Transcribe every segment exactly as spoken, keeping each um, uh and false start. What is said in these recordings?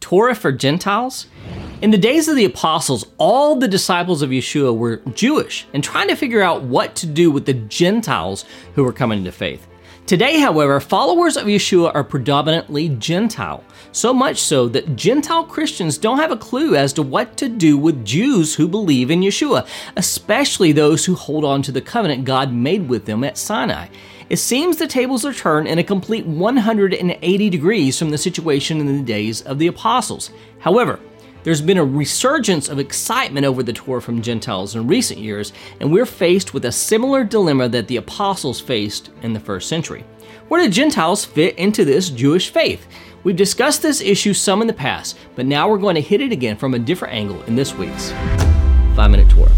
Torah for Gentiles? In the days of the apostles, all the disciples of Yeshua were Jewish and trying to figure out what to do with the Gentiles who were coming to faith. Today, however, followers of Yeshua are predominantly Gentile, so much so that Gentile Christians don't have a clue as to what to do with Jews who believe in Yeshua, especially those who hold on to the covenant God made with them at Sinai. It seems the tables are turned in a complete one hundred eighty degrees from the situation in the days of the apostles. However, there's been a resurgence of excitement over the Torah from Gentiles in recent years, and we're faced with a similar dilemma that the apostles faced in the first century. Where do Gentiles fit into this Jewish faith? We've discussed this issue some in the past, but now we're going to hit it again from a different angle in this week's five minute Torah.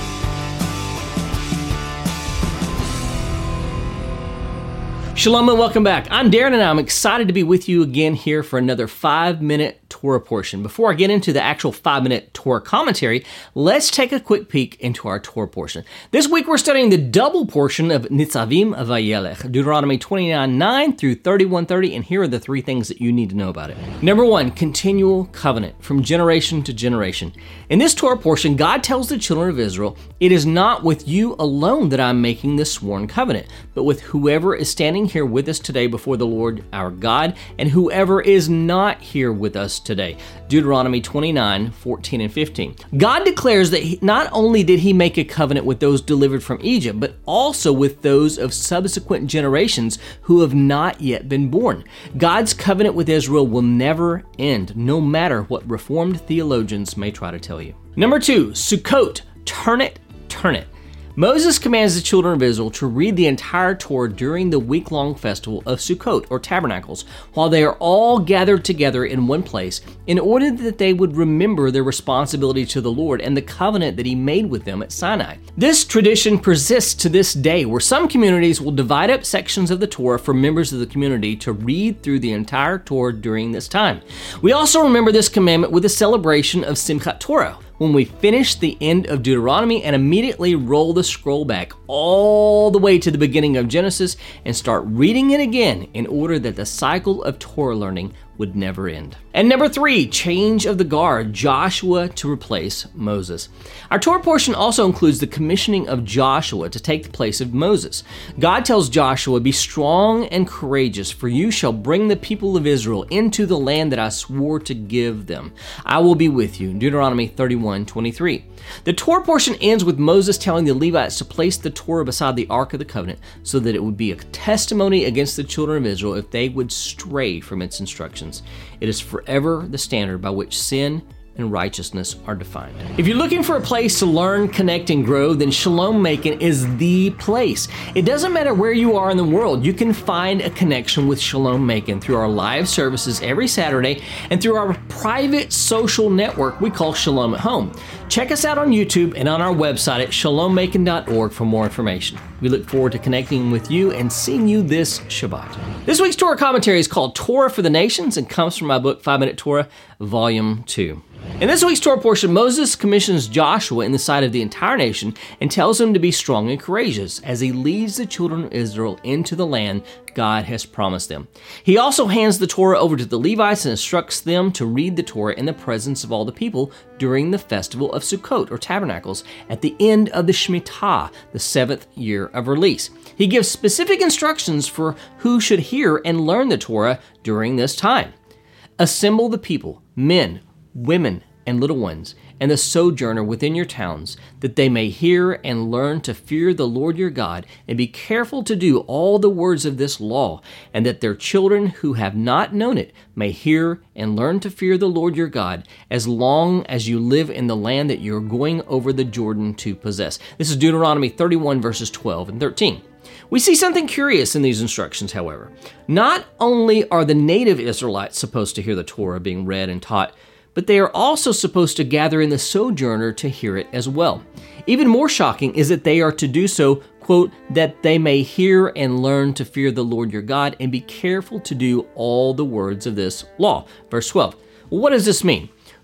Shalom and welcome back. I'm Darren and I'm excited to be with you again here for another five minute Torah portion. Before I get into the actual five minute Torah commentary, let's take a quick peek into our Torah portion. This week we're studying the double portion of Nitzavim Vayelech, Deuteronomy twenty-nine nine through thirty-one thirty, and here are the three things that you need to know about it. Number one, continual covenant from generation to generation. In this Torah portion, God tells the children of Israel, "It is not with you alone that I'm making this sworn covenant, but with whoever is standing here with us today before the Lord our God, and whoever is not here with us today." Deuteronomy twenty-nine fourteen and fifteen. God declares that he, not only did he make a covenant with those delivered from Egypt, but also with those of subsequent generations who have not yet been born. God's covenant with Israel will never end, no matter what Reformed theologians may try to tell you. Number two, Sukkot, turn it, turn it. Moses commands the children of Israel to read the entire Torah during the week-long festival of Sukkot, or Tabernacles, while they are all gathered together in one place, in order that they would remember their responsibility to the Lord and the covenant that he made with them at Sinai. This tradition persists to this day, where some communities will divide up sections of the Torah for members of the community to read through the entire Torah during this time. We also remember this commandment with the celebration of Simchat Torah, when we finish the end of Deuteronomy and immediately roll the scroll back all the way to the beginning of Genesis and start reading it again in order that the cycle of Torah learning would never end. And number three, change of the guard, Joshua to replace Moses. Our Torah portion also includes the commissioning of Joshua to take the place of Moses. God tells Joshua, "Be strong and courageous, for you shall bring the people of Israel into the land that I swore to give them. I will be with you." Deuteronomy thirty-one twenty-three. The Torah portion ends with Moses telling the Levites to place the Torah beside the Ark of the Covenant so that it would be a testimony against the children of Israel if they would stray from its instructions. It is forever the standard by which sin and righteousness are defined. If you're looking for a place to learn, connect, and grow, then Shalom Macon is the place. It doesn't matter where you are in the world, you can find a connection with Shalom Macon through our live services every Saturday and through our private social network we call Shalom at Home. Check us out on YouTube and on our website at shalom macon dot org for more information. We look forward to connecting with you and seeing you this Shabbat. This week's Torah commentary is called Torah for the Nations and comes from my book, five minute Torah, Volume two. In this week's Torah portion, Moses commissions Joshua in the sight of the entire nation and tells him to be strong and courageous as he leads the children of Israel into the land God has promised them. He also hands the Torah over to the Levites and instructs them to read the Torah in the presence of all the people during the festival of Sukkot, or Tabernacles, at the end of the Shemitah, the seventh year of release. He gives specific instructions for who should hear and learn the Torah during this time. Assemble the people, men, women, and little ones, and the sojourner within your towns, that they may hear and learn to fear the Lord your God, and be careful to do all the words of this law, and that their children who have not known it may hear and learn to fear the Lord your God, as long as you live in the land that you're going over the Jordan to possess. This is Deuteronomy thirty-one, verses twelve and thirteen. We see something curious in these instructions, however. Not only are the native Israelites supposed to hear the Torah being read and taught, but they are also supposed to gather in the sojourner to hear it as well. Even more shocking is that they are to do so, quote, that they may hear and learn to fear the Lord your God and be careful to do all the words of this law. Verse twelve. Well, what does this mean?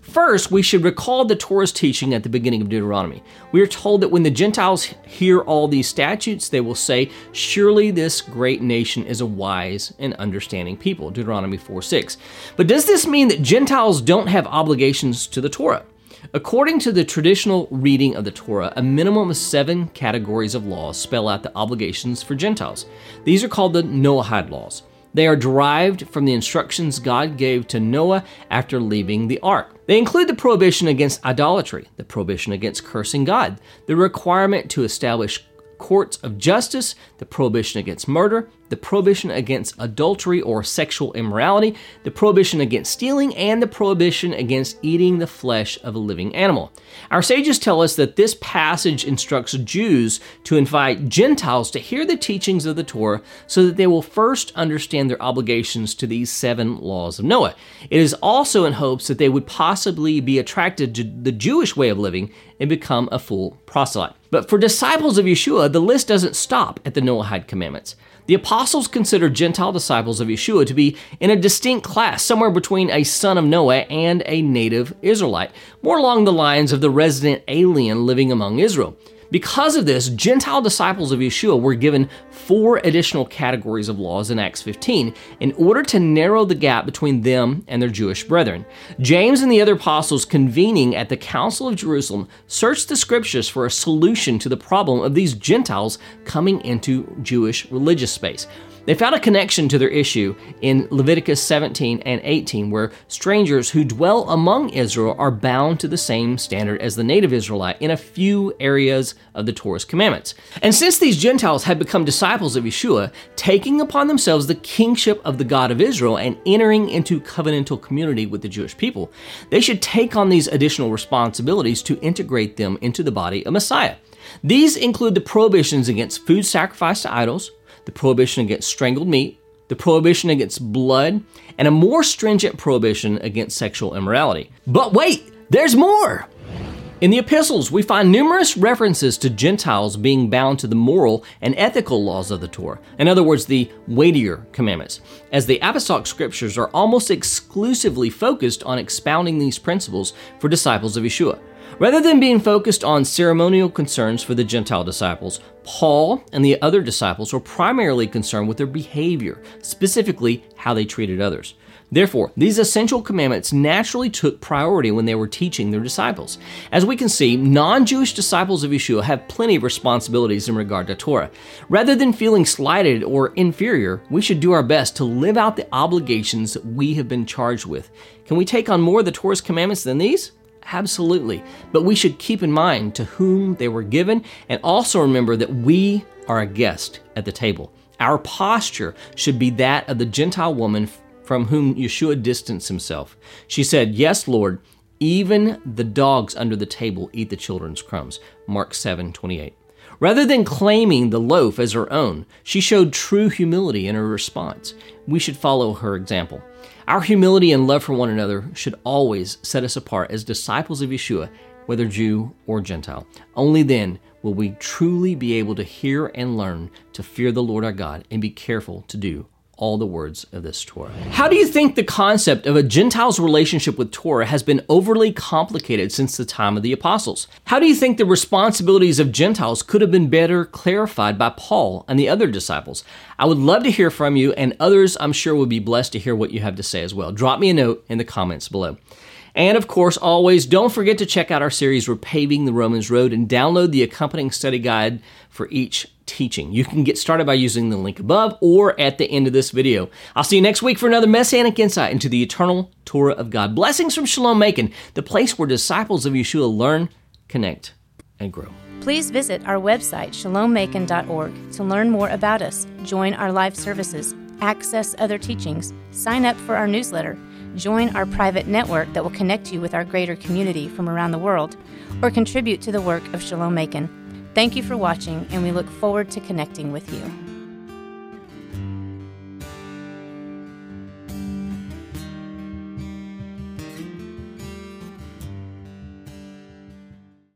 First, we should recall the Torah's teaching at the beginning of Deuteronomy. We are told that when the Gentiles hear all these statutes, they will say, "Surely this great nation is a wise and understanding people," Deuteronomy four six. But does this mean that Gentiles don't have obligations to the Torah? According to the traditional reading of the Torah, a minimum of seven categories of laws spell out the obligations for Gentiles. These are called the Noahide laws. They are derived from the instructions God gave to Noah after leaving the ark. They include the prohibition against idolatry, the prohibition against cursing God, the requirement to establish courts of justice, the prohibition against murder, the prohibition against adultery or sexual immorality, the prohibition against stealing, and the prohibition against eating the flesh of a living animal. Our sages tell us that this passage instructs Jews to invite Gentiles to hear the teachings of the Torah so that they will first understand their obligations to these seven laws of Noah. It is also in hopes that they would possibly be attracted to the Jewish way of living and become a full proselyte. But for disciples of Yeshua, the list doesn't stop at the Noahide commandments. The apostles considered Gentile disciples of Yeshua to be in a distinct class, somewhere between a son of Noah and a native Israelite, more along the lines of the resident alien living among Israel. Because of this, Gentile disciples of Yeshua were given four additional categories of laws in Acts fifteen in order to narrow the gap between them and their Jewish brethren. James and the other apostles, convening at the Council of Jerusalem, searched the scriptures for a solution to the problem of these Gentiles coming into Jewish religious space. They found a connection to their issue in Leviticus seventeen and eighteen, where strangers who dwell among Israel are bound to the same standard as the native Israelite in a few areas of the Torah's commandments. And since these Gentiles had become disciples of Yeshua, taking upon themselves the kingship of the God of Israel and entering into covenantal community with the Jewish people, they should take on these additional responsibilities to integrate them into the body of Messiah. These include the prohibitions against food sacrificed to idols, the prohibition against strangled meat, the prohibition against blood, and a more stringent prohibition against sexual immorality. But wait, there's more! In the epistles, we find numerous references to Gentiles being bound to the moral and ethical laws of the Torah. In other words, the weightier commandments, as the apostolic scriptures are almost exclusively focused on expounding these principles for disciples of Yeshua. Rather than being focused on ceremonial concerns for the Gentile disciples, Paul and the other disciples were primarily concerned with their behavior, specifically how they treated others. Therefore, these essential commandments naturally took priority when they were teaching their disciples. As we can see, non-Jewish disciples of Yeshua have plenty of responsibilities in regard to Torah. Rather than feeling slighted or inferior, we should do our best to live out the obligations that we have been charged with. Can we take on more of the Torah's commandments than these? Absolutely. But we should keep in mind to whom they were given, and also remember that we are a guest at the table. Our posture should be that of the Gentile woman from whom Yeshua distanced himself. She said, "Yes, Lord, even the dogs under the table eat the children's crumbs." Mark seven twenty-eight. Rather than claiming the loaf as her own, she showed true humility in her response. We should follow her example. Our humility and love for one another should always set us apart as disciples of Yeshua, whether Jew or Gentile. Only then will we truly be able to hear and learn to fear the Lord our God and be careful to do all the words of this Torah. How do you think the concept of a Gentile's relationship with Torah has been overly complicated since the time of the apostles? How do you think the responsibilities of Gentiles could have been better clarified by Paul and the other disciples? I would love to hear from you, and others I'm sure would be blessed to hear what you have to say as well. Drop me a note in the comments below. And of course, always don't forget to check out our series, Repaving the Romans Road, and download the accompanying study guide for each teaching. You can get started by using the link above or at the end of this video. I'll see you next week for another Messianic insight into the eternal Torah of God. Blessings from Shalom Macon, the place where disciples of Yeshua learn, connect, and grow. Please visit our website, shalom macon dot org, to learn more about us, join our live services, access other teachings, sign up for our newsletter, join our private network that will connect you with our greater community from around the world, or contribute to the work of Shalom Macon. Thank you for watching, and we look forward to connecting with you.